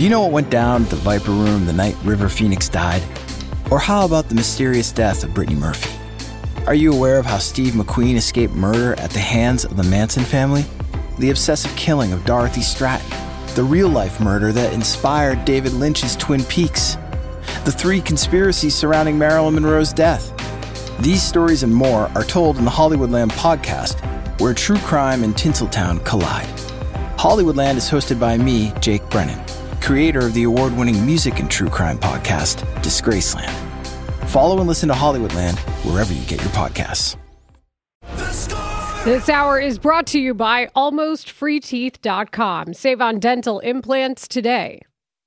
Do you know what went down at the Viper Room the night River Phoenix died? Or how about the mysterious death of Brittany Murphy? Are you aware of how Steve McQueen escaped murder at the hands of the Manson family? The obsessive killing of Dorothy Stratton? The real-life murder that inspired David Lynch's Twin Peaks? The 3 conspiracies surrounding Marilyn Monroe's death? These stories and more are told in the Hollywoodland podcast, where true crime and Tinseltown collide. Hollywoodland is hosted by me, Jake Brennan, creator of the award-winning music and true crime podcast, Disgraceland. Follow and listen to Hollywoodland wherever you get your podcasts. This hour is brought to you by AlmostFreeTeeth.com. Save on dental implants today.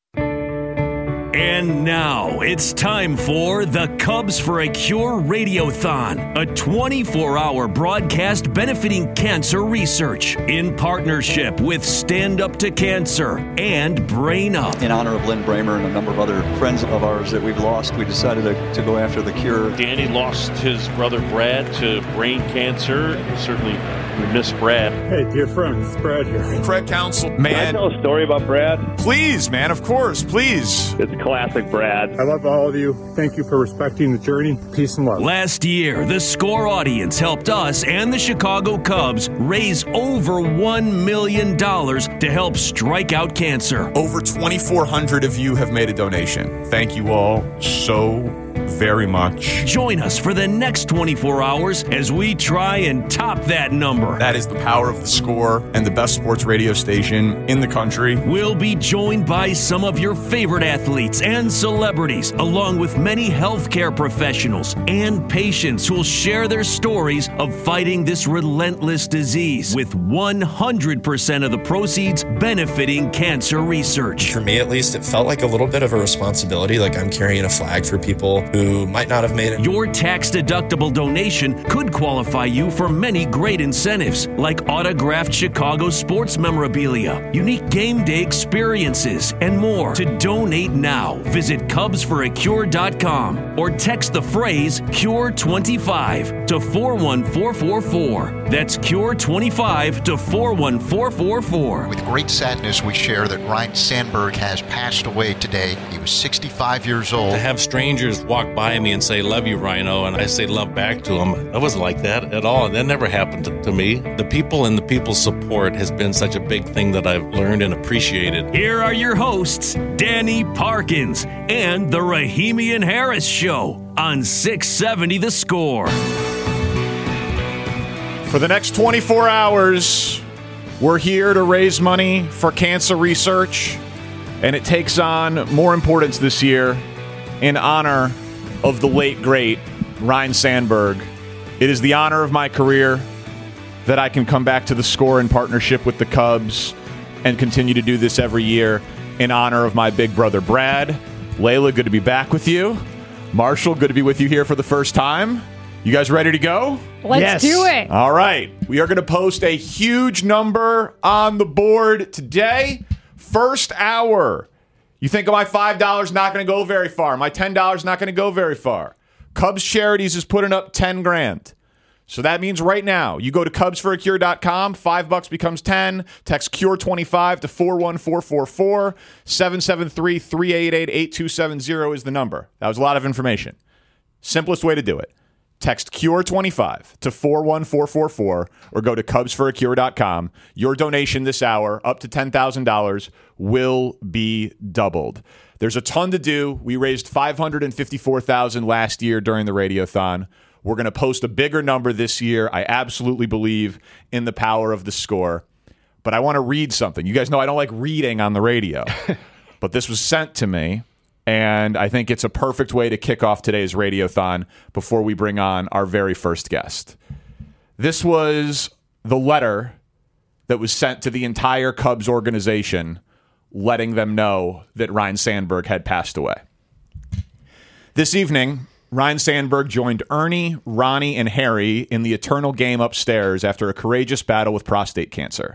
And now it's time for the Cubs for a Cure Radiothon, a 24-hour broadcast benefiting cancer research in partnership with Stand Up to Cancer and Brain Up. In honor of Lynn Bramer and a number of other friends of ours that we've lost, we decided to go after the cure. Danny lost his brother Brad to brain cancer. Certainly we miss Brad. Hey, dear friends, it's Brad here. Fred Council, man. Can I tell a story about Brad? Please, man, of course, please. It's classic Brad. I love all of you. Thank you for respecting the journey. Peace and love. Last year, the SCORE audience helped us and the Chicago Cubs raise over $1 million to help strike out cancer. Over 2,400 of you have made a donation. Thank you all so very much. Join us for the next 24 hours as we try and top that number. That is the power of the SCORE and the best sports radio station in the country. We'll be joined by some of your favorite athletes and celebrities, along with many healthcare professionals and patients who'll share their stories of fighting this relentless disease, with 100% of the proceeds benefiting cancer research. For me, at least, it felt like a little bit of a responsibility, like I'm carrying a flag for people who might not have made it. Your tax-deductible donation could qualify you for many great incentives, like autographed Chicago sports memorabilia, unique game day experiences, and more. To donate now, visit CubsForACure.com or text the phrase CURE25 to 41444. That's CURE25 to 41444. With great sadness, we share that Ryne Sandberg has passed away today. He was 65 years old. To have strangers walk by me and say, "Love you, Rhino," and I say love back to them, it wasn't like that at all. That never happened to me. The people and the people's support has been such a big thing that I've learned and appreciated. Here are your hosts, Danny Parkins and the Rahimi and Harris Show on 670 The Score. For the next 24 hours, we're here to raise money for cancer research, and it takes on more importance this year in honor of the late, great Ryne Sandberg. It is the honor of my career that I can come back to the SCORE in partnership with the Cubs and continue to do this every year in honor of my big brother, Brad. Layla, good to be back with you. Marshall, good to be with you here for the first time. You guys ready to go? Let's do it. All right. We are going to post a huge number on the board today. First hour. You think my $5 not going to go very far. My $10 not going to go very far. Cubs Charities is putting up $10,000. So that means right now, you go to CubsForACure.com, $5 becomes 10, text CURE25 to 41444, 773-388-8270 is the number. That was a lot of information. Simplest way to do it. Text CURE25 to 41444 or go to CubsForACure.com. Your donation this hour, up to $10,000, will be doubled. There's a ton to do. We raised $554,000 last year during the Radiothon. We're going to post a bigger number this year. I absolutely believe in the power of the SCORE. But I want to read something. You guys know I don't like reading on the radio. But this was sent to me, and I think it's a perfect way to kick off today's Radiothon before we bring on our very first guest. This was the letter that was sent to the entire Cubs organization letting them know that Ryne Sandberg had passed away. This evening, Ryne Sandberg joined Ernie, Ronnie, and Harry in the eternal game upstairs after a courageous battle with prostate cancer.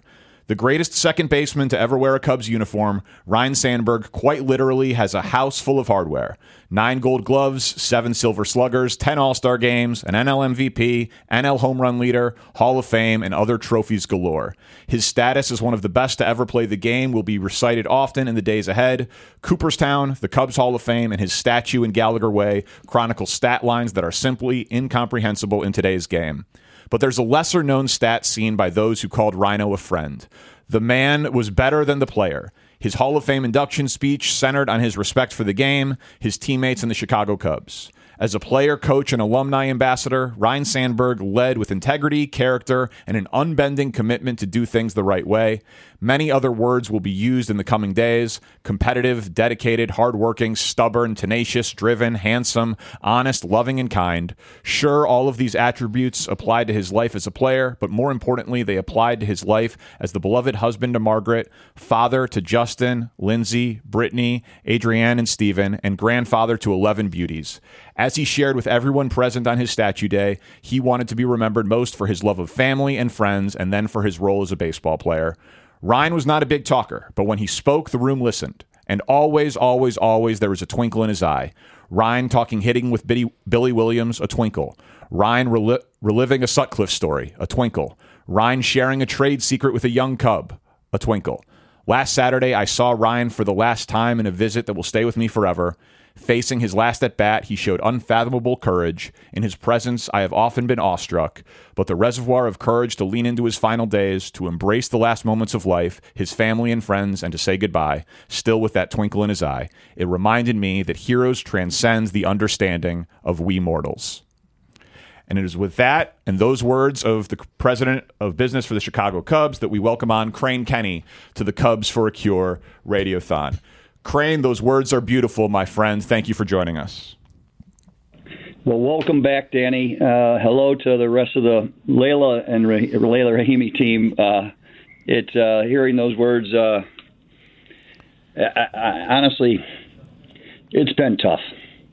The greatest second baseman to ever wear a Cubs uniform, Ryne Sandberg quite literally has a house full of hardware. 9 gold gloves, 7 silver sluggers, 10 All-Star games, an NL MVP, NL home run leader, Hall of Fame, and other trophies galore. His status as one of the best to ever play the game will be recited often in the days ahead. Cooperstown, the Cubs Hall of Fame, and his statue in Gallagher Way chronicle stat lines that are simply incomprehensible in today's game. But there's a lesser-known stat seen by those who called Ryno a friend. The man was better than the player. His Hall of Fame induction speech centered on his respect for the game, his teammates, and the Chicago Cubs. As a player, coach, and alumni ambassador, Ryne Sandberg led with integrity, character, and an unbending commitment to do things the right way. Many other words will be used in the coming days: competitive, dedicated, hardworking, stubborn, tenacious, driven, handsome, honest, loving, and kind. Sure, all of these attributes applied to his life as a player, but more importantly, they applied to his life as the beloved husband to Margaret, father to Justin, Lindsay, Brittany, Adrienne, and Stephen, and grandfather to 11 beauties. As he shared with everyone present on his statue day, he wanted to be remembered most for his love of family and friends, and then for his role as a baseball player. Ryne was not a big talker, but when he spoke, the room listened. And always, always, always there was a twinkle in his eye. Ryne talking hitting with Billy Williams, a twinkle. Ryne reliving a Sutcliffe story, a twinkle. Ryne sharing a trade secret with a young Cub, a twinkle. Last Saturday, I saw Ryne for the last time in a visit that will stay with me forever. Facing his last at-bat, he showed unfathomable courage. In his presence, I have often been awestruck, but the reservoir of courage to lean into his final days, to embrace the last moments of life, his family and friends, and to say goodbye, still with that twinkle in his eye, it reminded me that heroes transcend the understanding of we mortals. And it is with that and those words of the president of business for the Chicago Cubs that we welcome on Crane Kenney to the Cubs for a Cure Radiothon. Crane, those words are beautiful, my friend. Thank you for joining us. Well, welcome back, Danny. Hello to the rest of the Layla and Layla Rahimi team. Hearing those words, honestly, it's been tough.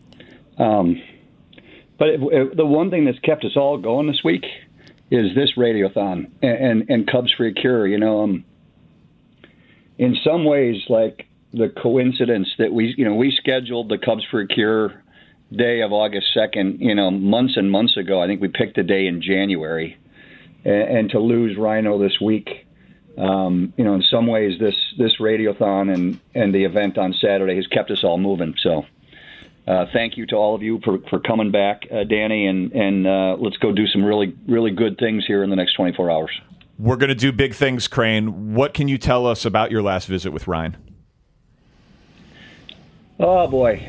But the one thing that's kept us all going this week is this radiothon and Cubs for a Cure. You know, in some ways, like the coincidence that we scheduled the Cubs for a Cure day of August 2nd, months and months ago. I think we picked a day in January, and to lose Ryno this week, in some ways this radiothon and the event on Saturday has kept us all moving. So thank you to all of you for coming back, Danny, and let's go do some really, really good things here in the next 24 hours. We're going to do big things, Crane. What can you tell us about your last visit with Ryne? Oh, boy.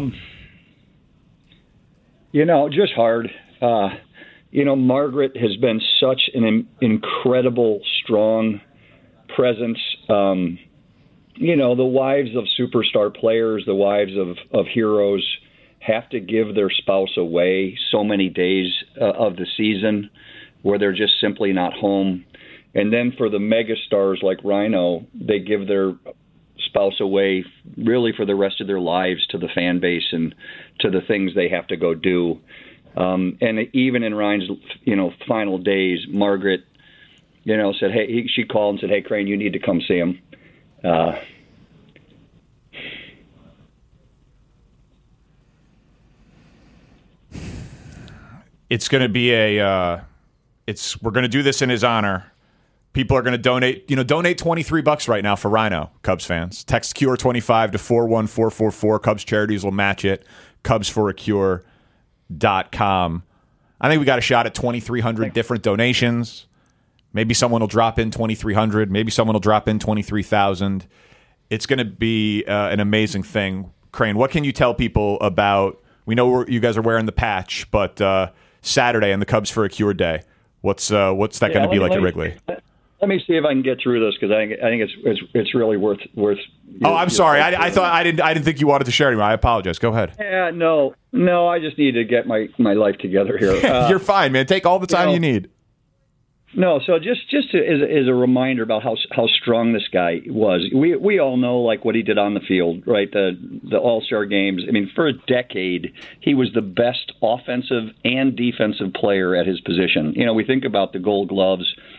Just hard. Margaret has been such an incredible, strong presence. The wives of superstar players, the wives of heroes have to give their spouse away so many days of the season where they're just simply not home. And then for the megastars like Ryno, they give their spouse away really for the rest of their lives to the fan base and to the things they have to go do. And even in Ryne's, final days, Margaret, said, hey, she called and said, hey, Crane, you need to come see him. It's going to be we're going to do this in his honor. People are going to donate $23 right now for Ryno, Cubs fans. Text CURE25 to 41444. Cubs Charities will match it. CubsForACure.com. I think we got a shot at 2,300 different donations. Maybe someone will drop in 2,300. Maybe someone will drop in 23,000. It's going to be an amazing thing. Crane, what can you tell people about? We know you guys are wearing the patch, but Saturday and the Cubs for a Cure Day. What's that going to be like at Wrigley? Let me see if I can get through this because I think it's really worth. Oh, I'm sorry. I thought I didn't think you wanted to share anymore. I apologize. Go ahead. Yeah, no. I just need to get my life together here. You're fine, man. Take all the time you need. No, so just as a reminder about how strong this guy was. We all know like what he did on the field, right? The All-Star games. I mean, for a decade, he was the best offensive and defensive player at his position. We think about the Gold Gloves.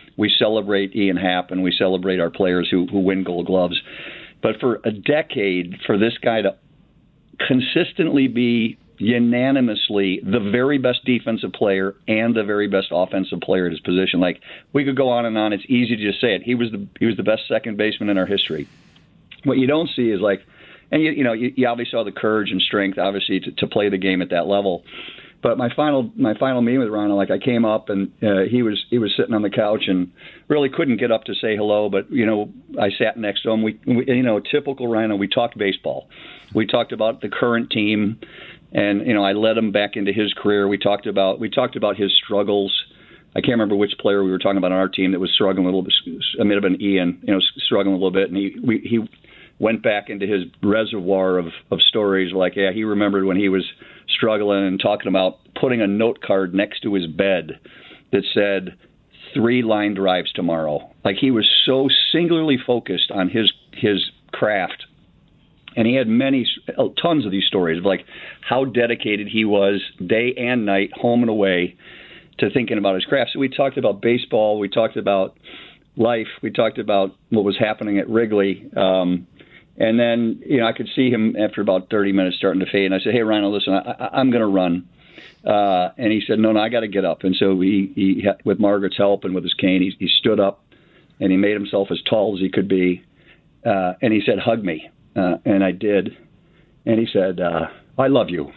we celebrate Ian Happ and we celebrate our players who win Gold Gloves. But for a decade, for this guy to consistently be unanimously the very best defensive player and the very best offensive player at his position, like, we could go on and on. It's easy to just say it. He was the best second baseman in our history. What you don't see is, like, and you obviously saw the courage and strength, obviously, to play the game at that level. But my final meeting with Rhino, like, I came up and he was sitting on the couch and really couldn't get up to say hello. But I sat next to him. We typical Rhino. We talked baseball. We talked about the current team, and I led him back into his career. We talked about his struggles. I can't remember which player we were talking about on our team that was struggling a little bit. It may have been Ian, struggling a little bit, and he went back into his reservoir of stories, like, yeah, he remembered when he was struggling and talking about putting a note card next to his bed that said 3 line drives tomorrow. Like, he was so singularly focused on his craft. And he had tons of these stories of, like, how dedicated he was day and night, home and away, to thinking about his craft. So we talked about baseball. We talked about life. We talked about what was happening at Wrigley. And then, I could see him after about 30 minutes starting to fade. And I said, hey, Rhino, listen, I'm going to run. And he said, no, I got to get up. And so he with Margaret's help and with his cane, he stood up and he made himself as tall as he could be. And he said, hug me. And I did. And he said, I love you.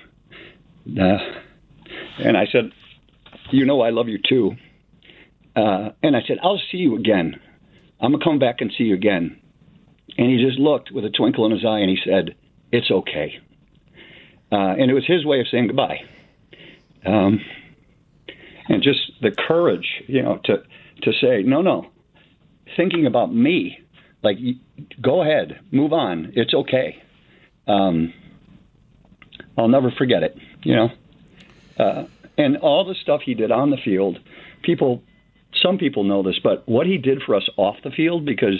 And I said, I love you too. And I said, I'll see you again. I'm going to come back and see you again. And he just looked with a twinkle in his eye and he said, it's okay. And it was his way of saying goodbye. And just the courage, to say, no, thinking about me, like, go ahead, move on. It's okay. I'll never forget it, and all the stuff he did on the field, some people know this, but what he did for us off the field, because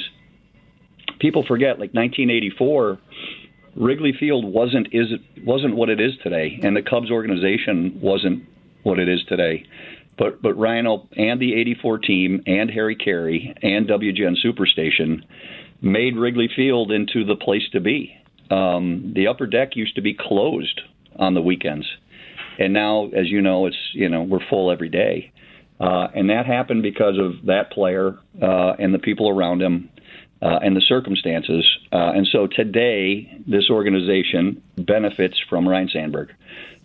people forget, like 1984, Wrigley Field wasn't what it is today, and the Cubs organization wasn't what it is today. But Rhino and the '84 team and Harry Carey and WGN Superstation made Wrigley Field into the place to be. The upper deck used to be closed on the weekends, and now, as you know, it's we're full every day, and that happened because of that player and the people around him. And the circumstances. And so today, this organization benefits from Ryne Sandberg.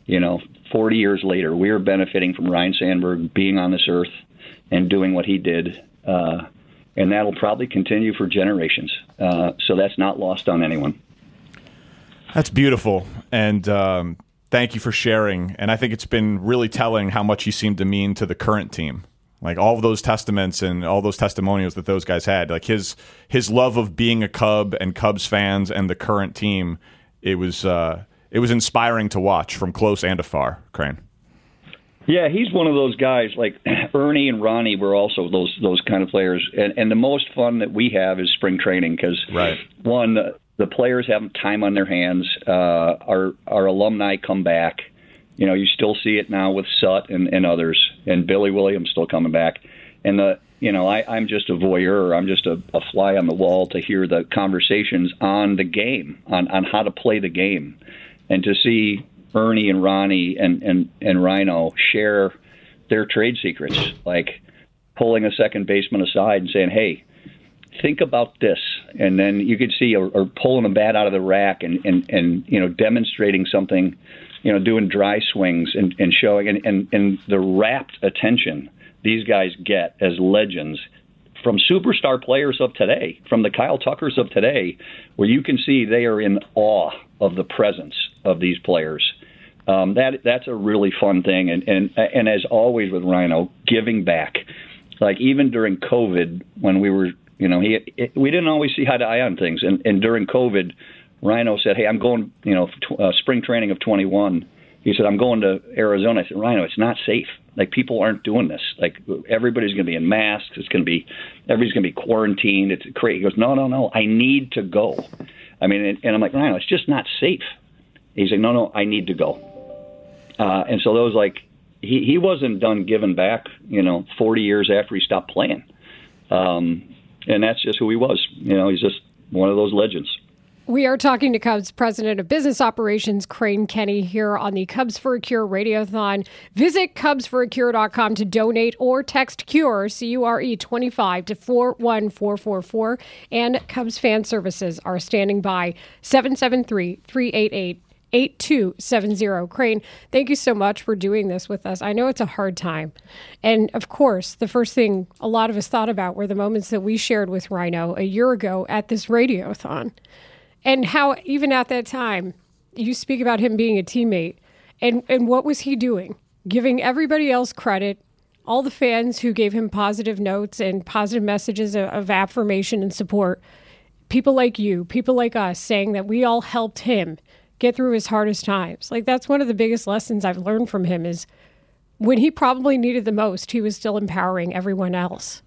40 years later, we're benefiting from Ryne Sandberg being on this earth and doing what he did. And that'll probably continue for generations. So that's not lost on anyone. That's beautiful. And thank you for sharing. And I think it's been really telling how much you seem to mean to the current team. Like, all of those testaments and all those testimonials that those guys had, like his love of being a Cub and Cubs fans and the current team, it was inspiring to watch from close and afar, Crane. Yeah, he's one of those guys. Like, Ernie and Ronnie were also those kind of players. And the most fun that we have is spring training because, one, the players have time on their hands. Our alumni come back. You still see it now with Sut and others, and Billy Williams still coming back. And I'm just a voyeur. I'm just a fly on the wall to hear the conversations on the game, on how to play the game, and to see Ernie and Ronnie and Rhino share their trade secrets, like pulling a second baseman aside and saying, "Hey, think about this," and then you could see or pulling a bat out of the rack and demonstrating something. Doing dry swings and showing and the rapt attention these guys get as legends from superstar players of today, from the Kyle Tuckers of today, where you can see they are in awe of the presence of these players. That's a really fun thing. And as always with Rhino, giving back. Like, even during COVID, when we were, we didn't always see eye to eye on things. And during COVID, Rhino said, "Hey, I'm going, spring training of 21." He said, "I'm going to Arizona." I said, "Rhino, it's not safe. Like, people aren't doing this. Like, everybody's going to be in masks. Everybody's going to be quarantined. It's crazy." He goes, No, I need to go. I mean, and I'm like, "Rhino, it's just not safe." He's like, No, I need to go. And so those, like, he wasn't done giving back, 40 years after he stopped playing. And that's just who he was. He's just one of those legends. We are talking to Cubs President of Business Operations, Crane Kenney, here on the Cubs for a Cure Radiothon. Visit CubsForACure.com to donate or text CURE, CURE 25 to 41444. And Cubs Fan Services are standing by 773-388-8270. Crane, thank you so much for doing this with us. I know it's a hard time. And of course, the first thing a lot of us thought about were the moments that we shared with Rhino a year ago at this Radiothon. And how, even at that time, you speak about him being a teammate. And what was he doing? Giving everybody else credit, all the fans who gave him positive notes and positive messages of affirmation and support. People like you, people like us, saying that we all helped him get through his hardest times. Like, that's one of the biggest lessons I've learned from him is when he probably needed the most, he was still empowering everyone else.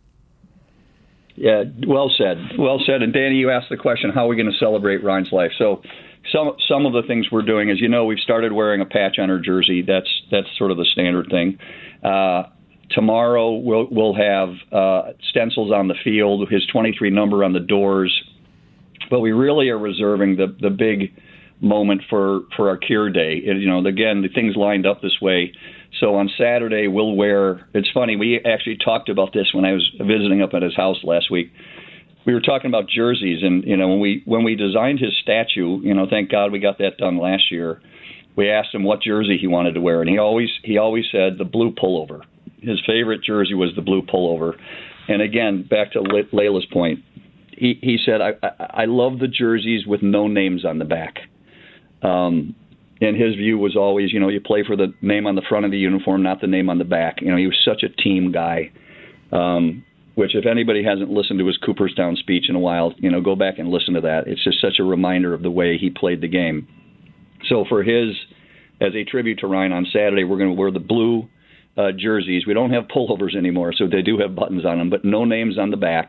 Yeah, well said. Well said. And Danny, you asked the question, how are we going to celebrate Ryan's life? So some of the things we're doing is, we've started wearing a patch on our jersey. That's sort of the standard thing. Tomorrow we'll have stencils on the field, his 23 number on the doors. But we really are reserving the big moment for our Cure Day. Again, the things lined up this way. So on Saturday, we'll wear, it's funny, we actually talked about this when I was visiting up at his house last week. We were talking about jerseys, and, when we designed his statue, thank God we got that done last year, we asked him what jersey he wanted to wear, and he always said the blue pullover. His favorite jersey was the blue pullover. And again, back to Layla's point, he said, I love the jerseys with no names on the back. And his view was always, you play for the name on the front of the uniform, not the name on the back. He was such a team guy, which if anybody hasn't listened to his Cooperstown speech in a while, go back and listen to that. It's just such a reminder of the way he played the game. So for as a tribute to Ryan on Saturday, we're going to wear the blue jerseys. We don't have pullovers anymore, so they do have buttons on them, but no names on the back.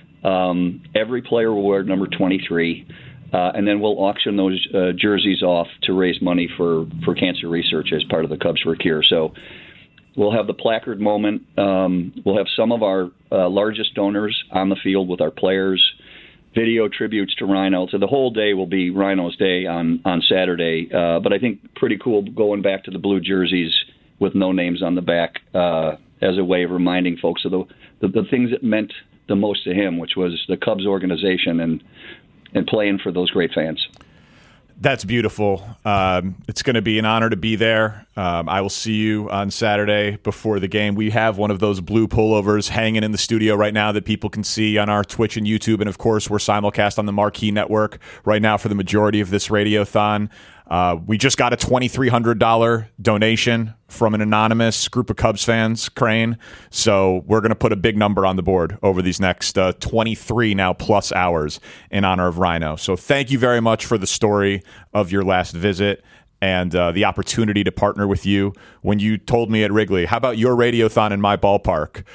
Every player will wear number 23. And then we'll auction those jerseys off to raise money for cancer research as part of the Cubs for a Cure. So we'll have the placard moment. We'll have some of our largest donors on the field with our players, video tributes to Rhino. So the whole day will be Rhino's Day on Saturday. But I think pretty cool going back to the blue jerseys with no names on the back as a way of reminding folks of the things that meant the most to him, which was the Cubs organization and playing for those great fans. That's beautiful. It's going to be an honor to be there. I will see you on Saturday before the game. We have one of those blue pullovers hanging in the studio right now that people can see on our Twitch and YouTube. And, of course, we're simulcast on the Marquee Network right now for the majority of this Radiothon. We just got a $2,300 donation from an anonymous group of Cubs fans, Crane. So we're going to put a big number on the board over these next 23 now plus hours in honor of Rhino. So thank you very much for the story of your last visit and the opportunity to partner with you. When you told me at Wrigley, how about your Radiothon in my ballpark?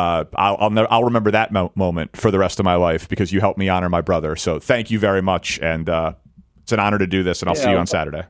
I'll remember that moment for the rest of my life because you helped me honor my brother. So thank you very much. And it's an honor to do this, and I'll see you on Saturday.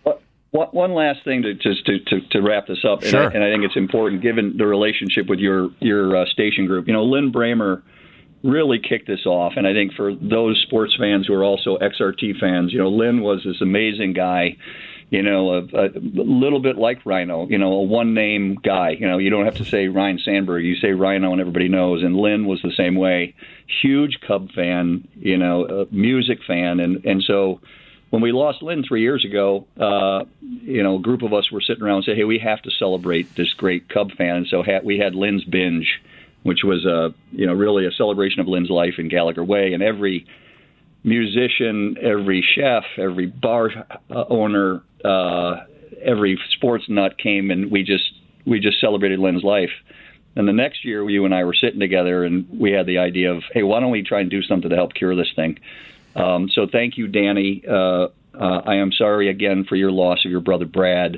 One last thing to wrap this up, sure. And I think it's important given the relationship with your station group. Lynn Bramer really kicked this off, and I think for those sports fans who are also XRT fans, Lynn was this amazing guy, a little bit like Rhino, a one-name guy. You don't have to say Ryne Sandberg. You say Rhino and everybody knows, and Lynn was the same way. Huge Cub fan, a music fan, and so when we lost Lynn 3 years ago, a group of us were sitting around and said, hey, we have to celebrate this great Cub fan. And so we had Lynn's Binge, which was really a celebration of Lynn's life in Gallagher Way. And every musician, every chef, every bar owner, every sports nut came, and we just celebrated Lynn's life. And the next year, you and I were sitting together, and we had the idea of, hey, why don't we try and do something to help cure this thing? So thank you, Danny. I am sorry again for your loss of your brother, Brad.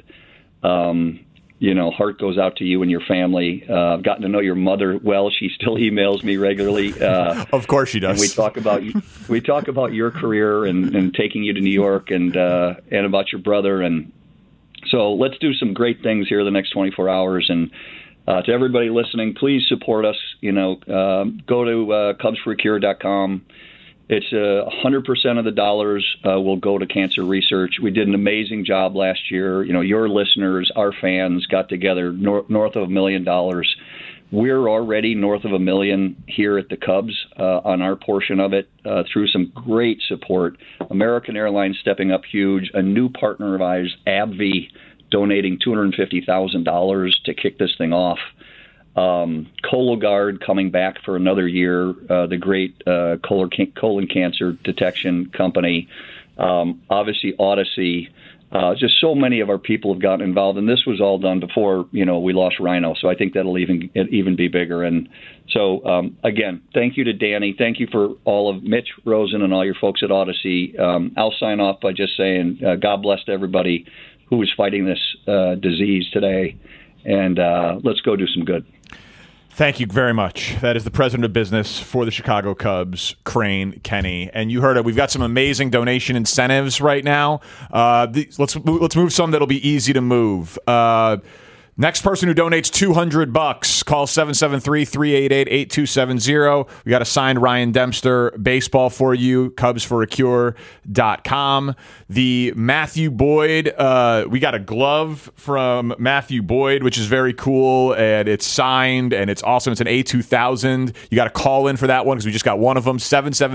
Heart goes out to you and your family. I've gotten to know your mother well. She still emails me regularly. Of course she does. And we talk about your career and taking you to New York and about your brother. And so let's do some great things here the next 24 hours. And to everybody listening, please support us. go to CubsForACure.com. It's 100% of the dollars will go to cancer research. We did an amazing job last year. Your listeners, our fans, got together north of $1 million. We're already north of $1 million here at the Cubs on our portion of it through some great support. American Airlines stepping up huge. A new partner of ours, AbbVie, donating $250,000 to kick this thing off. Cologuard coming back for another year, the great colon cancer detection company. Obviously, Odyssey. Just so many of our people have gotten involved, and this was all done before we lost Rhino. So I think that'll even be bigger. And so again, thank you to Danny. Thank you for all of Mitch Rosen and all your folks at Odyssey. I'll sign off by just saying God bless to everybody who is fighting this disease today, and let's go do some good. Thank you very much. That is the president of business for the Chicago Cubs, Crane Kenny. And you heard it. We've got some amazing donation incentives right now. Let's move some that'll be easy to move. Next person who donates $200, call 773-388-8270. We got a signed Ryan Dempster baseball for you, CubsForACure.com. The Matthew Boyd, we got a glove from Matthew Boyd, which is very cool, and it's signed, and it's awesome. It's an A2000. You got to call in for that one because we just got one of them,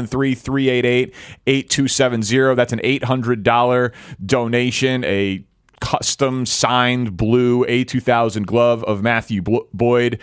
773-388-8270. That's an $800 donation, a custom signed blue A2000 glove of Matthew Boyd,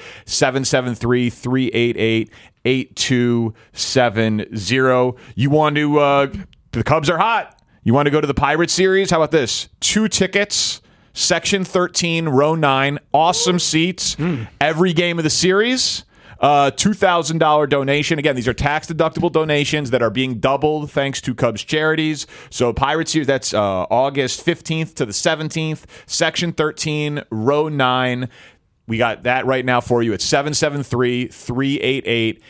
773-388-8270. You want to, the Cubs are hot. You want to go to the Pirates series? How about this? 2 tickets, Section 13, Row 9, awesome seats, every game of the series. $2,000 donation. Again, these are tax-deductible donations that are being doubled thanks to Cubs charities. So Pirates Series, that's August 15th to the 17th. Section 13, Row 9. We got that right now for you at 773-388-8270.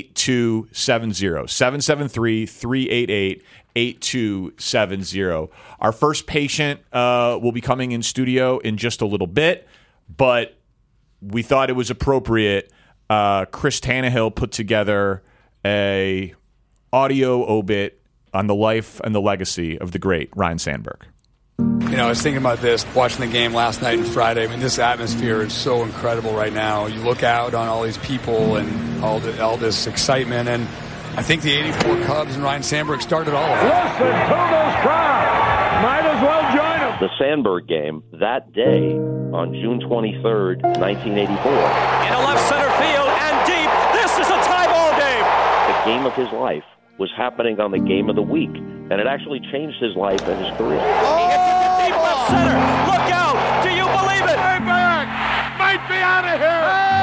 773-388-8270. Our first patient will be coming in studio in just a little bit, but we thought it was appropriate. Chris Tannehill put together a audio obit on the life and the legacy of the great Ryne Sandberg. I was thinking about this, watching the game last night and Friday. I mean, this atmosphere is so incredible right now. You look out on all these people and all this excitement, and I think the 84 Cubs and Ryne Sandberg started all of it. Listen to those crowds. Might as well join them. The Sandberg game that day on June 23rd, 1984. In a left center field and deep. This is a tie ball game. The game of his life was happening on the game of the week, and it actually changed his life and his career. He hits it to deep left center. Look out. Do you believe it? Hey, back. Might be out of here.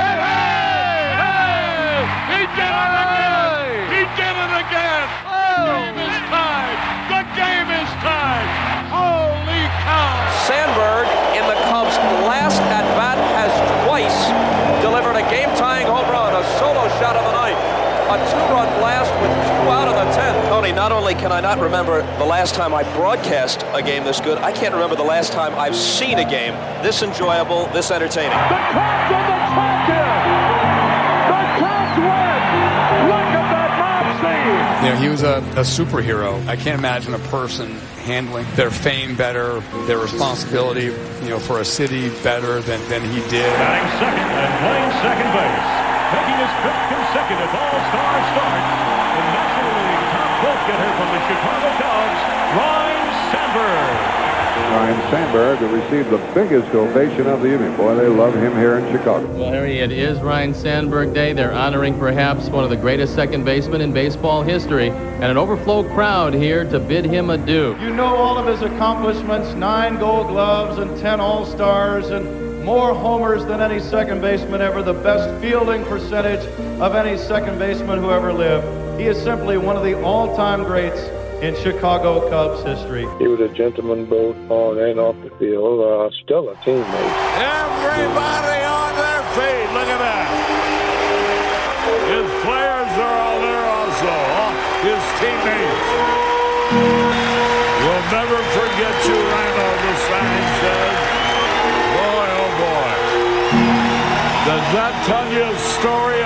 Hey! He did it again. He did it again. The game is tied. The game is tied. Holy cow. Sandberg, in the Cubs' last at-bat, has twice delivered a game-tying home run, a solo shot of the night, a 2-run blast with 2 out of the 10th. Tony, not only can I not remember the last time I broadcast a game this good, I can't remember the last time I've seen a game this enjoyable, this entertaining. The Cubs on the track here. The Cubs win. Look at that mob scene. He was a superhero. I can't imagine a person handling their fame better, their responsibility, for a city better than he did. Batting second and playing second base, making his 5th consecutive All-Star start, the National League top vote-getter from the Chicago Cubs, Ryne Sandberg. Ryne Sandberg will receive the biggest ovation of the evening. Boy, they love him here in Chicago. Well, Harry, it is Ryne Sandberg Day. They're honoring perhaps one of the greatest second basemen in baseball history, and an overflow crowd here to bid him adieu. You know all of his accomplishments, 9 Gold Gloves and 10 All-Stars and more homers than any second baseman ever, the best fielding percentage of any second baseman who ever lived. He is simply one of the all-time greats in Chicago Cubs history. He was a gentleman both on and off the field, still a teammate. Everybody on their feet, look at that. His players are all there also, his teammates. We'll never forget you, Rhino, the sign says. Boy, oh boy. Does that tell you a story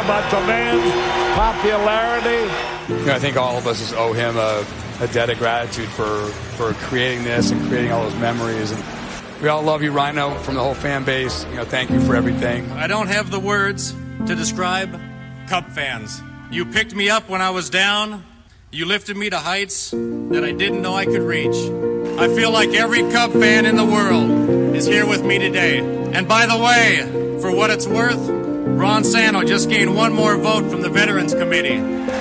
about the man's popularity. I think all of us owe him a debt of gratitude for creating this and creating all those memories. And we all love you, Rhino, from the whole fan base. Thank you for everything. I don't have the words to describe Cub fans. You picked me up when I was down. You lifted me to heights that I didn't know I could reach. I feel like every Cub fan in the world is here with me today. And by the way, for what it's worth, Ron Santo just gained one more vote from the Veterans Committee.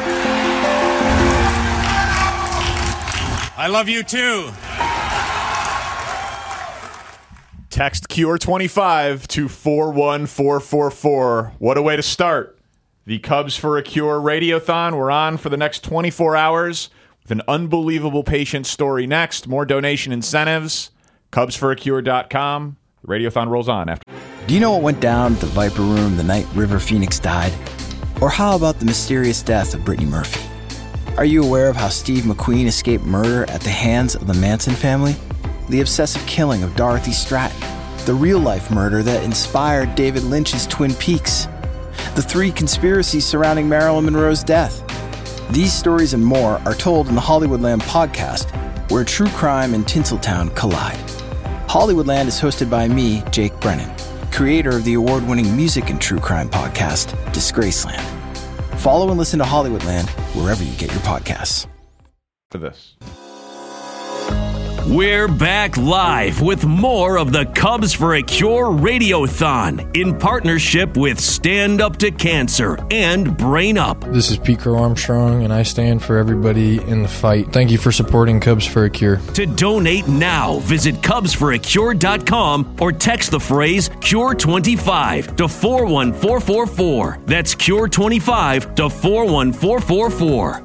I love you too. Text Cure25 to 41444. What a way to start the Cubs for a Cure Radiothon. We're on for the next 24 hours with an unbelievable patient story next. More donation incentives. CubsForACure.com. The Radiothon rolls on after. Do you know what went down at the Viper Room the night River Phoenix died? Or how about the mysterious death of Brittany Murphy? Are you aware of how Steve McQueen escaped murder at the hands of the Manson family? The obsessive killing of Dorothy Stratton? The real-life murder that inspired David Lynch's Twin Peaks? The 3 conspiracies surrounding Marilyn Monroe's death? These stories and more are told in the Hollywoodland podcast, where true crime and Tinseltown collide. Hollywoodland is hosted by me, Jake Brennan, creator of the award-winning music and true crime podcast, Disgraceland. Follow and listen to Hollywoodland wherever you get your podcasts. For this. We're back live with more of the Cubs for a Cure Radiothon in partnership with Stand Up to Cancer and Brain Up. This is Pete Crow Armstrong, and I stand for everybody in the fight. Thank you for supporting Cubs for a Cure. To donate now, visit CubsForACure.com or text the phrase Cure25 to 41444. That's Cure25 to 41444.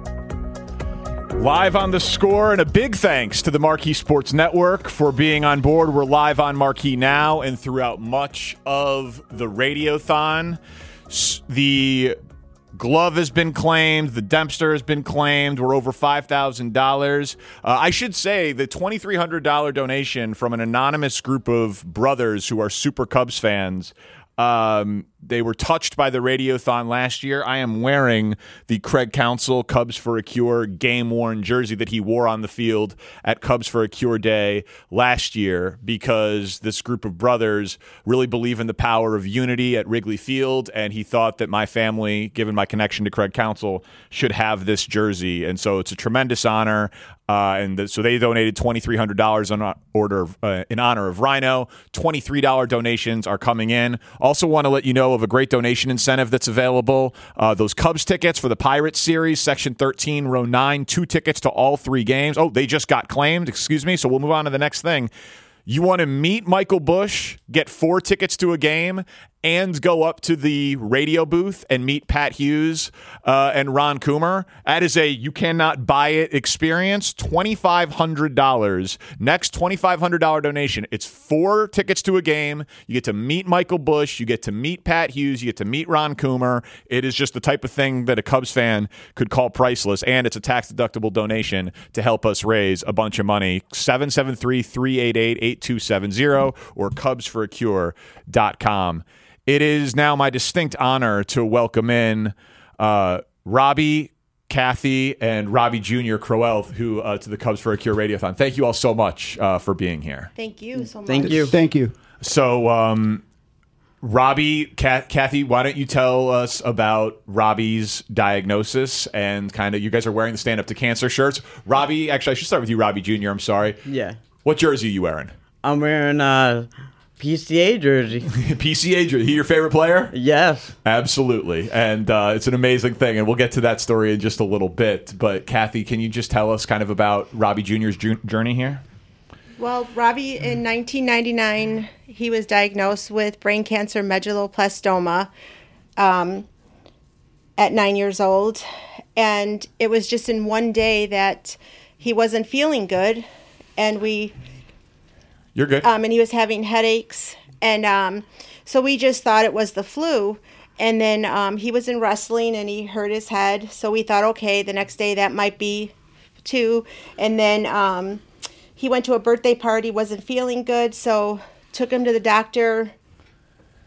Live on The Score, and a big thanks to the Marquee Sports Network for being on board. We're live on Marquee now and throughout much of the Radiothon. The glove has been claimed. The Dempster has been claimed. We're over $5,000. I should say the $2,300 donation from an anonymous group of brothers who are super Cubs fans. They were touched by the Radiothon last year. I am wearing the Craig Counsell Cubs for a Cure game-worn jersey that he wore on the field at Cubs for a Cure Day last year because this group of brothers really believe in the power of unity at Wrigley Field, and he thought that my family, given my connection to Craig Counsell, should have this jersey. And so it's a tremendous honor. So they donated $2,300 in honor of Rhino. $23 donations are coming in. Also want to let you know of a great donation incentive that's available. Those Cubs tickets for the Pirates series, Section 13, Row 9, 2 tickets to all 3 games. Oh, they just got claimed. Excuse me. So we'll move on to the next thing. You want to meet Michael Busch, get 4 tickets to a game, and go up to the radio booth and meet Pat Hughes and Ron Coomer. That is a you cannot buy it experience. $2,500. Next $2,500 donation. It's 4 tickets to a game. You get to meet Michael Busch. You get to meet Pat Hughes. You get to meet Ron Coomer. It is just the type of thing that a Cubs fan could call priceless, and it's a tax-deductible donation to help us raise a bunch of money. 773-388-8270 or CubsForACure.com. It is now my distinct honor to welcome in Robbie, Kathy, and Robbie Jr. Crowell to the Cubs for a Cure Radiothon. Thank you all so much for being here. Thank you so much. Thank you. Thank you. So, Robbie, Kathy, why don't you tell us about Robbie's diagnosis and kind of, you guys are wearing the Stand Up to Cancer shirts. Robbie, actually, I should start with you, Robbie Jr., I'm sorry. Yeah. What jersey are you wearing? I'm wearing PCA jersey. PCA jersey. He your favorite player? Yes. Absolutely. And it's an amazing thing. And we'll get to that story in just a little bit. But Kathy, can you just tell us kind of about Robbie Jr.'s journey here? Well, Robbie, in 1999, he was diagnosed with brain cancer medulloblastoma at 9 years old. And it was just in one day that he wasn't feeling good. And You're good. And he was having headaches. And so we just thought it was the flu. And then he was in wrestling and he hurt his head. So we thought, okay, the next day that might be too. And then he went to a birthday party, wasn't feeling good. So took him to the doctor.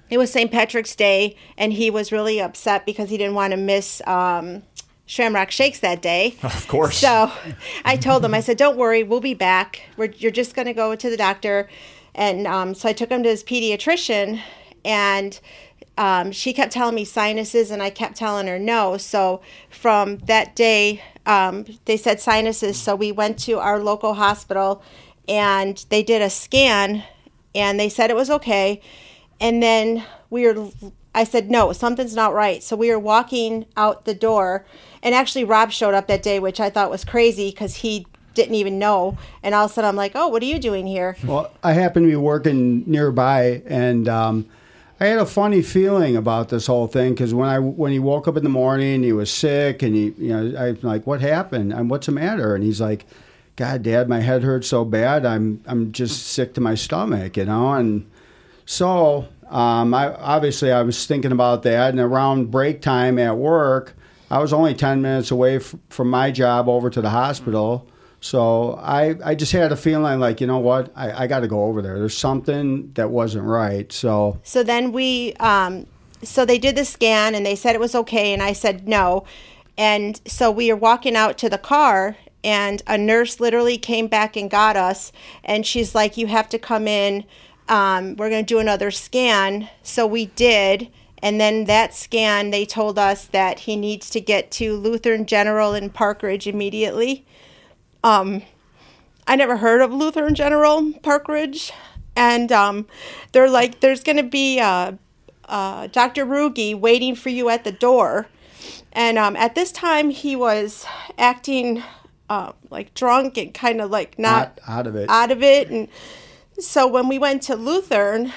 It was St. Patrick's Day, and he was really upset because he didn't want to miss Shamrock Shakes that day. Of course. So I told him, I said, don't worry, we'll be back. You're just going to go to the doctor. And so I took him to his pediatrician, and she kept telling me sinuses, and I kept telling her no. So from that day, they said sinuses. So we went to our local hospital, and they did a scan, and they said it was okay. And then I said, no, something's not right. So we were walking out the door, and actually Rob showed up that day, which I thought was crazy because he didn't even know. And all of a sudden I'm like, oh, what are you doing here? Well, I happened to be working nearby, and I had a funny feeling about this whole thing because when he woke up in the morning, he was sick, and I was like, what happened? And what's the matter? And he's like, God, Dad, my head hurts so bad. I'm just sick to my stomach, and so I was thinking about that, and around break time at work, I was only 10 minutes away from my job over to the hospital. So I just had a feeling like, you know what, I got to go over there. There's something that wasn't right. So then so they did the scan, and they said it was okay, and I said no. And so we were walking out to the car, and a nurse literally came back and got us, and she's like, you have to come in. We're going to do another scan. So we did. And then that scan, they told us that he needs to get to Lutheran General in Park Ridge immediately. I never heard of Lutheran General Park Ridge. And they're like, there's going to be Dr. Ruge waiting for you at the door. And at this time, he was acting like drunk and kind of like not out of it. And so when we went to Lutheran,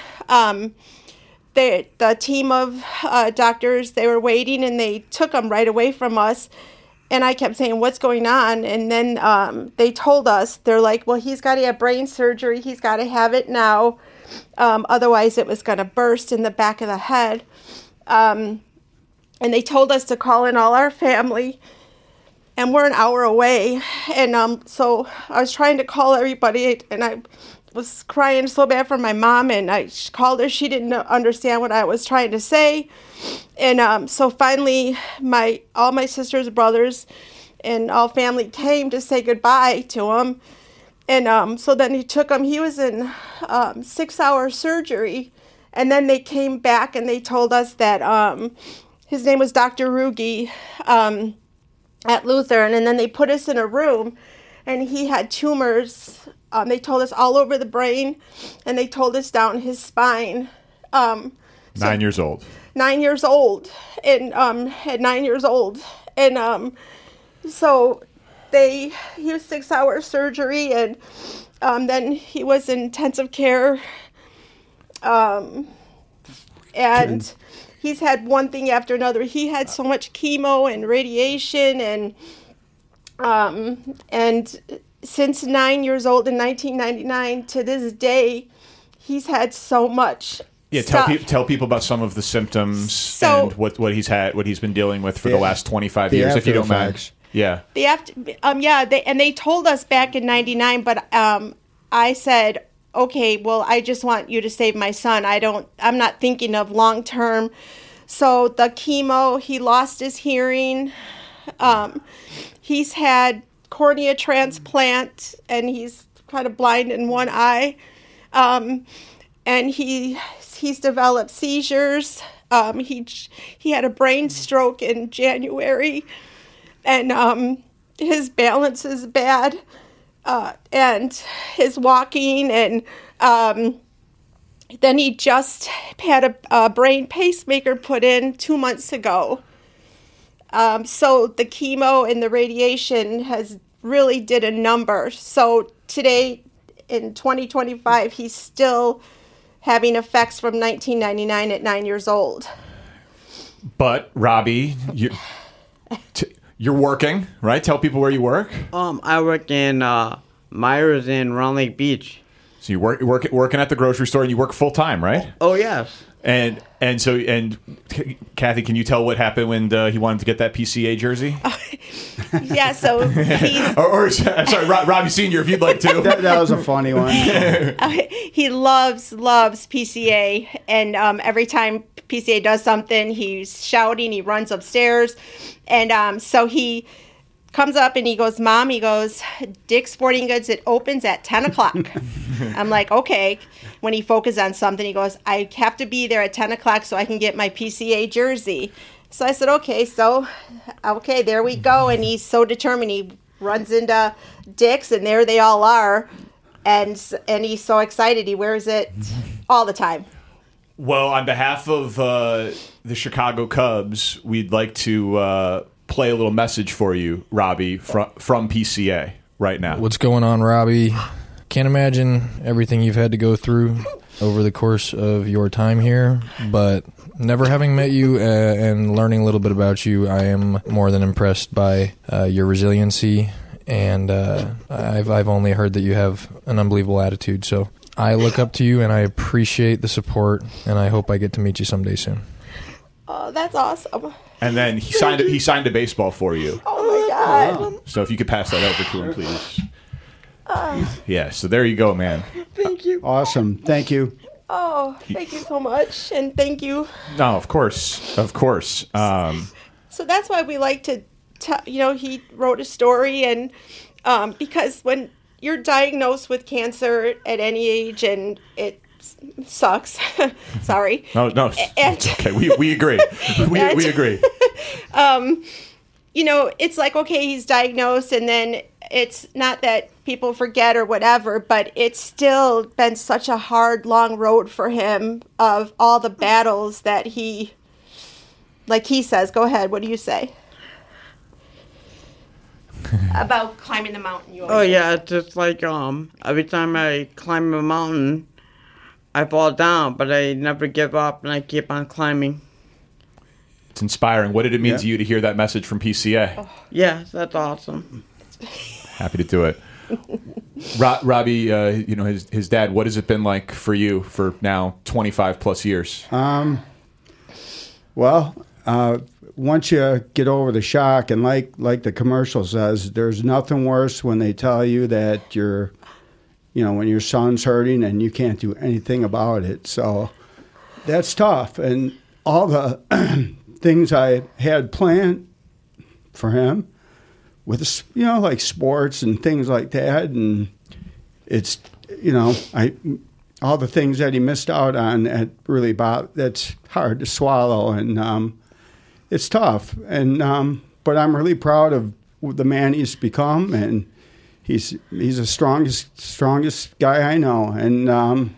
the team of doctors, they were waiting, and they took him right away from us. And I kept saying, what's going on? And then they told us, they're like, well, he's got to have brain surgery. He's got to have it now. Otherwise, it was going to burst in the back of the head. And they told us to call in all our family. And we're an hour away. And so I was trying to call everybody, and I was crying so bad for my mom, and I called her. She didn't understand what I was trying to say. And so finally, all my sisters, brothers, and all family came to say goodbye to him. And so then he took him. He was in 6-hour surgery. And then they came back, and they told us that his name was Dr. Ruge at Lutheran. And then they put us in a room, and he had tumors. They told us all over the brain, and they told us down his spine. 9 years old. 9 years old, and at 9 years old, and so he was 6-hour surgery, and then he was in intensive care, and he's had one thing after another. He had so much chemo and radiation, and since 9 years old in 1999 to this day, he's had so much. Yeah, tell people about some of the symptoms and what he's been dealing with for the last 25 years, if you don't mind. Yeah. They told us back in 99, but I said, okay, well, I just want you to save my son. I'm not thinking of long term. So the chemo, he lost his hearing. He's had cornea transplant, and he's kind of blind in one eye. And he's developed seizures. He had a brain stroke in January, and his balance is bad, and his walking, and then he just had a brain pacemaker put in 2 months ago. So the chemo and the radiation has really did a number. So today, in 2025, he's still having effects from 1999 at 9 years old. But Robbie, you're working, right? Tell people where you work. I work in Myers in Round Lake Beach. So you working at the grocery store, and you work full time, right? Oh yes. And so Kathy, can you tell what happened when he wanted to get that PCA jersey? Yeah, so he's... sorry, Robbie Sr., if you'd like to. That was a funny one. He loves PCA, and every time PCA does something, he's shouting, he runs upstairs, and so he comes up and he goes, Mom, he goes, Dick's Sporting Goods, it opens at 10 o'clock. I'm like, okay. When he focuses on something, he goes, I have to be there at 10 o'clock so I can get my PCA jersey. So I said, okay, there we go. And he's so determined. He runs into Dick's, and there they all are. And he's so excited. He wears it all the time. Well, on behalf of the Chicago Cubs, we'd like to play a little message for you, Robbie, from PCA right now. What's going on, Robbie? Can't imagine everything you've had to go through over the course of your time here, but never having met you and learning a little bit about you, I am more than impressed by your resiliency, and I've only heard that you have an unbelievable attitude, so I look up to you and I appreciate the support, and I hope I get to meet you someday soon. Oh, that's awesome. And then he signed a baseball for you. Oh, my God. So if you could pass that over to him, please. Yeah, so there you go, man. Thank you. Awesome. Thank you. Oh, thank you so much, and thank you. No, of course. So that's why we like to, he wrote a story, and because when you're diagnosed with cancer at any age, and it sucks. Sorry. No, it's okay. We agree. We agree. It's like, okay, he's diagnosed, and then it's not that people forget or whatever, but it's still been such a hard, long road for him of all the battles that he says. Go ahead. What do you say? About climbing the mountain. It's just like every time I climb a mountain, I fall down, but I never give up, and I keep on climbing. It's inspiring. What did it mean to you to hear that message from PCA? Oh. Yeah, that's awesome. Happy to do it. Robbie, his dad, what has it been like for you for now 25 plus years? Once you get over the shock, and like the commercial says, there's nothing worse when they tell you that when your son's hurting and you can't do anything about it. So that's tough. And all the things I had planned for him with, like sports and things like that. And it's, all the things that he missed out on that's hard to swallow. And it's tough. And, but I'm really proud of the man he's become, and he's the strongest guy I know. And,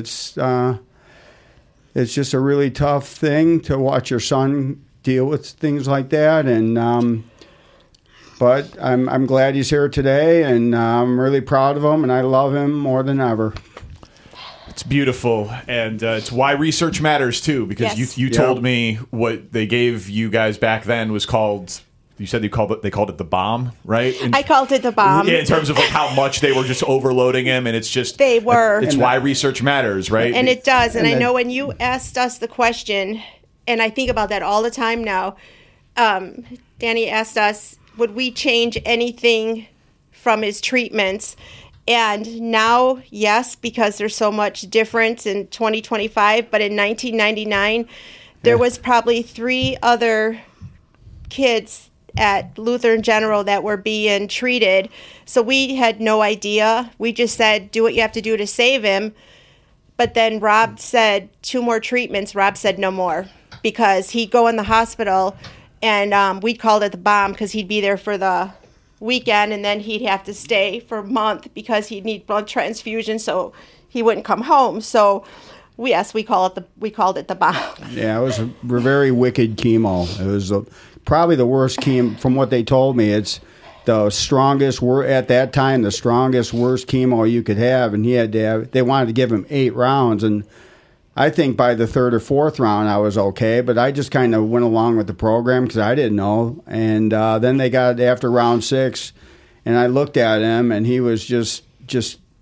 it's just a really tough thing to watch your son deal with things like that, and but I'm glad he's here today, and I'm really proud of him, and I love him more than ever. It's beautiful, and it's why research matters too. Because you told me what they gave you guys back then was called. You said they called it the bomb, right? I called it the bomb. Yeah, in terms of how much they were just overloading him, and it's just they were. It's why research matters, right? And it does. And I know when you asked us the question, and I think about that all the time now. Danny asked us, would we change anything from his treatments? And now, yes, because there's so much difference in 2025. But in 1999, there was probably 3 other kids at Lutheran General that were being treated. So we had no idea. We just said, do what you have to do to save him. But then Rob said 2 more treatments. Rob said no more, because he'd go in the hospital, and we called it the bomb because he'd be there for the weekend, and then he'd have to stay for a month because he'd need blood transfusion, so he wouldn't come home. So we called it the bomb. Yeah, it was a very wicked chemo. It was probably the worst chemo. From what they told me, it's the strongest. At that time, the strongest, worst chemo you could have, and they wanted to give him 8 rounds, and I think by the 3rd or 4th round I was okay, but I just kind of went along with the program because I didn't know. And then they got after round 6, and I looked at him, and he was just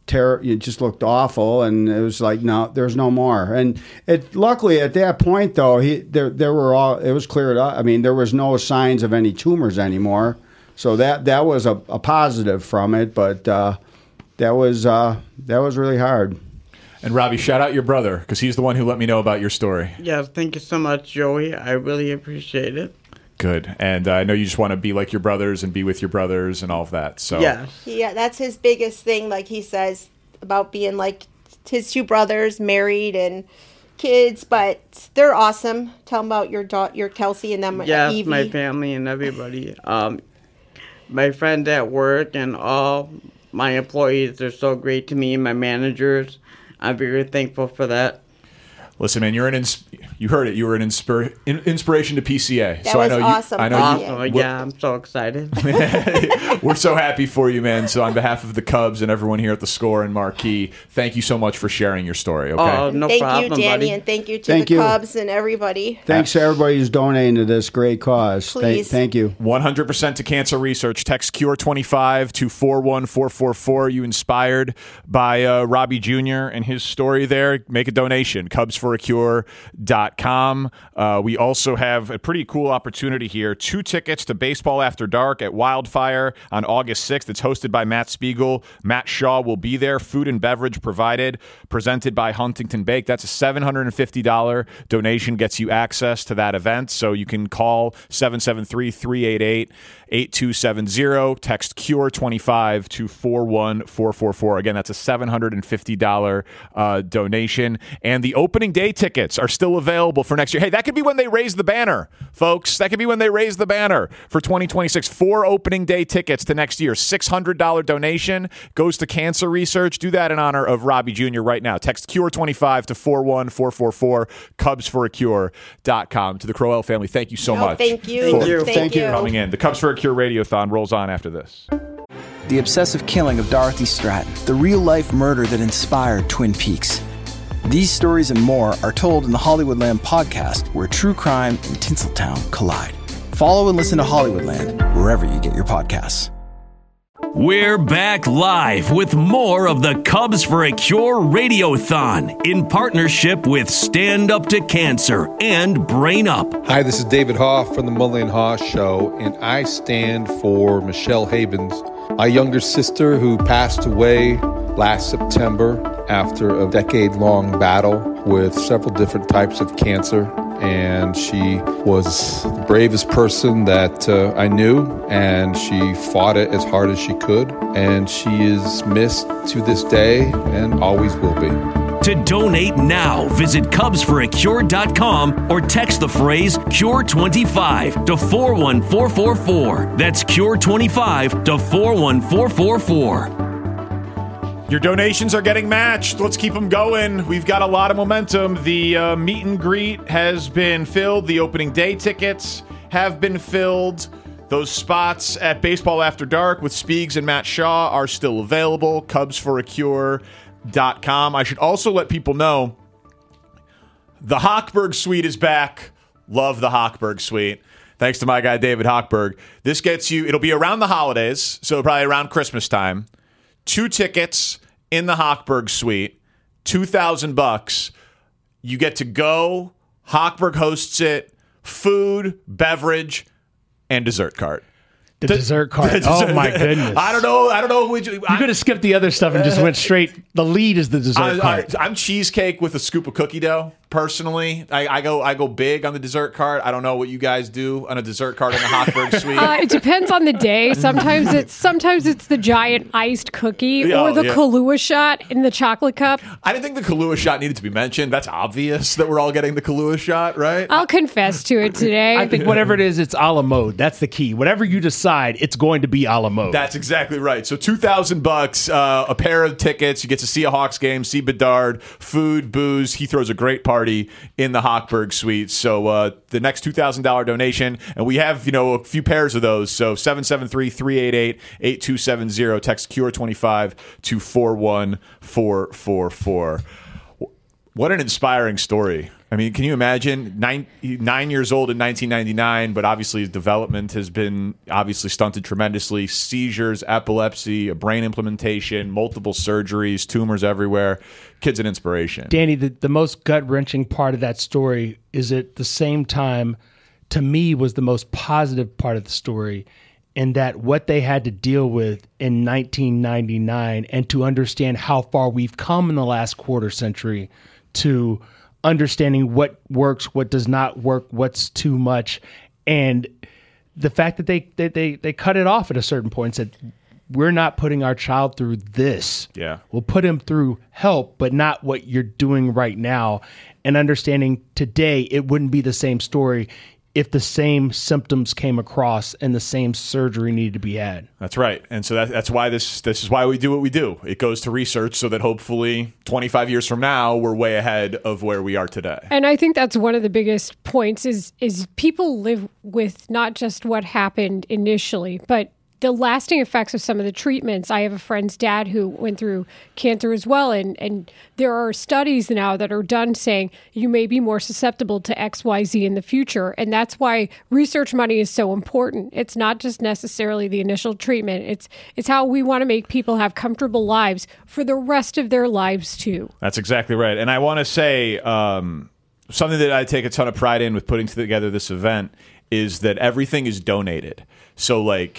it just looked awful, and it was like, no, there's no more. And luckily at that point though, it was cleared up. I mean, there was no signs of any tumors anymore, so that was a positive from it. But that was really hard. And Robbie, shout out your brother, because he's the one who let me know about your story. Yes, thank you so much, Joey. I really appreciate it. Good. And I know you just want to be like your brothers and be with your brothers and all of that. So yeah, that's his biggest thing. Like he says about being like his two brothers, married and kids, but they're awesome. Tell them about your Kelsey and them. Yes, Evie. my family and everybody. My friends at work and all my employees are so great to me, and my managers. I'm very thankful for that. Listen, man, you heard it. You were an inspiration to PCA. That was awesome. Awesome. Yeah, I'm so excited. We're so happy for you, man. So on behalf of the Cubs and everyone here at the Score and Marquee, thank you so much for sharing your story. Okay. Oh, no thank problem, you, Danny, buddy. and thank you to the Cubs and everybody. Thanks to everybody who's donating to this great cause. Please. Thank you. 100% to cancer research. Text CURE25 to 41444. You inspired by Robbie Jr. and his story there? Make a donation. CubsForACure.com. We also have a pretty cool opportunity here. 2 tickets to Baseball After Dark at Wildfire on August 6th. It's hosted by Matt Spiegel. Matt Shaw will be there. Food and beverage provided. Presented by Huntington Bake. That's a $750 donation. Gets you access to that event. So you can call 773-388-8270. Text CURE25 to 41444. Again, that's a $750 donation. And the opening day tickets are still available for next year. Hey, that could be when they raise the banner, folks. That could be when they raise the banner for 2026. 4 opening day tickets to next year. $600 donation goes to cancer research. Do that in honor of Robbie Jr. right now. Text CURE25 to 41444. CubsForACure.com. To the Crowell family, thank you so much. Thank you. Thank you. For coming in. The Cubs for a Cure Radiothon rolls on after this. The obsessive killing of Dorothy Stratton, the real-life murder that inspired Twin Peaks. These stories and more are told in the Hollywoodland podcast, where true crime and Tinseltown collide. Follow and listen to Hollywoodland wherever you get your podcasts. We're back live with more of the Cubs for a Cure Radiothon in partnership with Stand Up to Cancer and Brain Up. Hi, this is David Hoff from the Mully and Haw Show, and I stand for Michelle Havens, my younger sister who passed away last September after a decade-long battle with several different types of cancer. And she was the bravest person that I knew, and she fought it as hard as she could. And she is missed to this day and always will be. To donate now, visit CubsForACure.com or text the phrase CURE25 to 41444. That's CURE25 to 41444. Your donations are getting matched. Let's keep them going. We've got a lot of momentum. The meet and greet has been filled. The opening day tickets have been filled. Those spots at Baseball After Dark with Spiegs and Matt Shaw are still available. CubsForACure.com. I should also let people know the Hochberg Suite is back. Love the Hochberg Suite. Thanks to my guy, David Hochberg. This gets you, it'll be around the holidays, so probably around Christmas time. 2 tickets in the Hochberg Suite, $2,000. You get to go. Hochberg hosts it. Food, beverage, and dessert cart. The dessert cart. Oh my goodness! I don't know. You could have skipped the other stuff and just went straight. The lead is the dessert cart. I'm cheesecake with a scoop of cookie dough. Personally, I go big on the dessert cart. I don't know what you guys do on a dessert cart in the Hochberg Suite. It depends on the day. Sometimes it's the giant iced cookie or the Kahlua shot in the chocolate cup. I didn't think the Kahlua shot needed to be mentioned. That's obvious that we're all getting the Kahlua shot, right? I'll confess to it today. I think whatever it is, it's a la mode. That's the key. Whatever you decide, it's going to be a la mode. That's exactly right. So $2,000, a pair of tickets. You get to see a Hawks game, see Bedard, food, booze. He throws a great party in the Hochberg Suite. So the next $2,000 donation, and we have a few pairs of those. So 773-388-8270. Text CURE25 to 41444. What an inspiring story. I mean, can you imagine 9 years old in 1999, but obviously his development has been obviously stunted tremendously. Seizures, epilepsy, a brain implantation, multiple surgeries, tumors everywhere. Kid's an inspiration. Danny, the most gut-wrenching part of that story is at the same time, to me, was the most positive part of the story, in that what they had to deal with in 1999 and to understand how far we've come in the last quarter century to understanding what works, what does not work, what's too much, and the fact that they cut it off at a certain point and said, we're not putting our child through this. Yeah. We'll put him through help, but not what you're doing right now. And understanding today, it wouldn't be the same story if the same symptoms came across and the same surgery needed to be had. That's right. And so that's why this is why we do what we do. It goes to research so that hopefully 25 years from now, we're way ahead of where we are today. And I think that's one of the biggest points is people live with not just what happened initially, but the lasting effects of some of the treatments. I have a friend's dad who went through cancer as well, and there are studies now that are done saying you may be more susceptible to XYZ in the future, and that's why research money is so important. It's not just necessarily the initial treatment. It's how we want to make people have comfortable lives for the rest of their lives too. That's exactly right. And I want to say something that I take a ton of pride in with putting together this event is that everything is donated. So like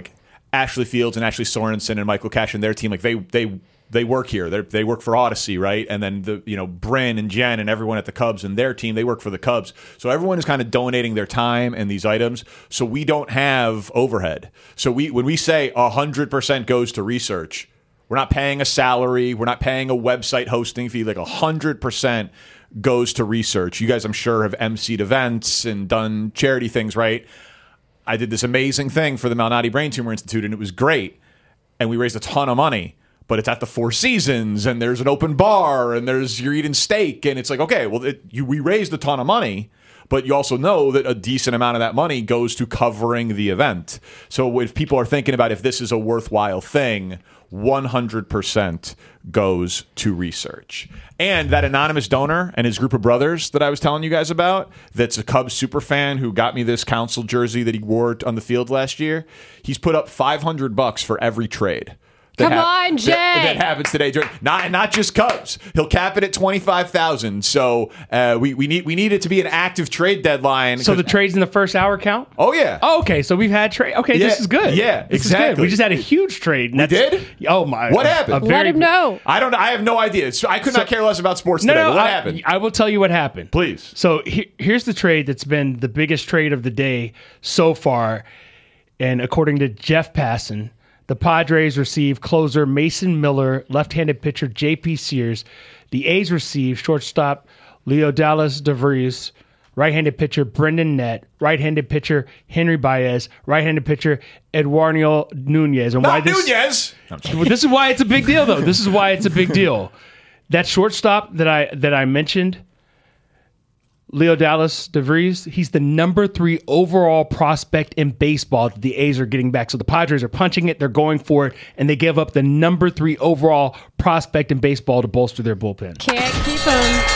Ashley Fields and Ashley Sorensen and Michael Cash and their team, like they work here. They work for Odyssey, right? And then Bryn and Jen and everyone at the Cubs and their team, they work for the Cubs. So everyone is kind of donating their time and these items. So we don't have overhead. So when we say 100% goes to research, we're not paying a salary. We're not paying a website hosting fee. Like 100% goes to research. You guys, I'm sure, have emceed events and done charity things, right? I did this amazing thing for the Malnati Brain Tumor Institute, and it was great. And we raised a ton of money, but it's at the Four Seasons, and there's an open bar, and you're eating steak, and it's like, okay, well, we raised a ton of money, but you also know that a decent amount of that money goes to covering the event. So if people are thinking about if this is a worthwhile thing, 100% goes to research. And that anonymous donor and his group of brothers that I was telling you guys about, that's a Cubs super fan who got me this Council jersey that he wore on the field last year, he's put up $500 for every trade. Come on, Jay. That happens today. Not just Cubs. He'll cap it at $25,000. So we need it to be an active trade deadline. So the trades in the first hour count? Oh yeah. Oh, okay. So we've had trade. Okay, yeah, this is good. Yeah, this exactly. Is good. We just had a huge trade. We did? Oh my! What happened? Let him know. I don't know. I have no idea. So I could not care less about sports today. What happened? I will tell you what happened. Please. So here's the trade that's been the biggest trade of the day so far, and according to Jeff Passan, the Padres receive closer Mason Miller, left-handed pitcher J.P. Sears. The A's receive shortstop Leonidas DeVries, right-handed pitcher Brendan Nett, right-handed pitcher Henry Baez, right-handed pitcher Eduardo Nunez. And Nunez! Well, this is why it's a big deal, though. This is why it's a big deal. That shortstop that I mentioned, Leonidas DeVries, he's the number 3 overall prospect in baseball that the A's are getting back. So the Padres are punching it, they're going for it, and they give up the number 3 overall prospect in baseball to bolster their bullpen. Can't keep him.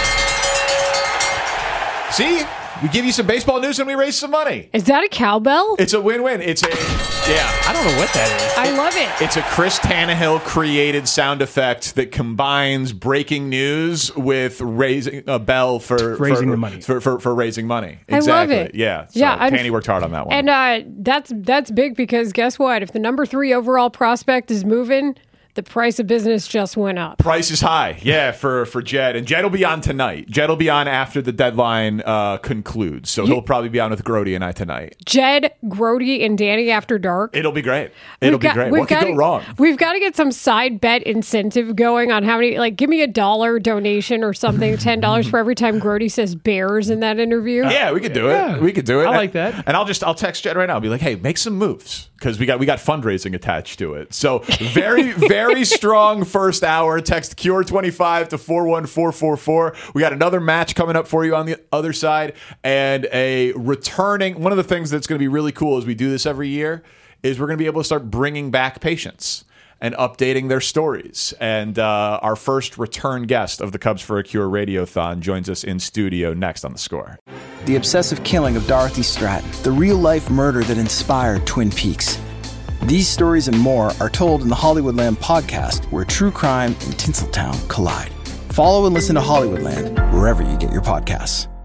See? We give you some baseball news and we raise some money. Is that a cowbell? It's a win-win. I don't know what that is. I love it. It's a Chris Tannehill created sound effect that combines breaking news with raising a bell for raising the money. For raising money. Exactly. I love it. Yeah. So yeah. Tanny worked hard on that one. And that's big because guess what? If the number 3 overall prospect is moving, the price of business just went up. Price is high, yeah, for Jed. And Jed will be on tonight. Jed will be on after the deadline concludes. So he'll probably be on with Grody and I tonight. Jed, Grody, and Danny After Dark. It'll be great. It'll be great. What could go wrong? We've got to get some side bet incentive going on how many, like, give me $1 donation or something, $10 for every time Grody says Bears in that interview. Yeah, we could do it. Yeah. We could do it. I like that. And I'll text Jed right now. I'll be like, hey, make some moves. Because we got fundraising attached to it. So very, very strong first hour. Text CURE25 to 41444. We got another match coming up for you on the other side. And a returning, one of the things that's going to be really cool as we do this every year is we're going to be able to start bringing back patients. and updating their stories. And our first return guest of the Cubs for a Cure Radiothon joins us in studio next on The Score. The obsessive killing of Dorothy Stratton, the real-life murder that inspired Twin Peaks. These stories and more are told in the Hollywoodland podcast, where true crime and Tinseltown collide. Follow and listen to Hollywoodland wherever you get your podcasts.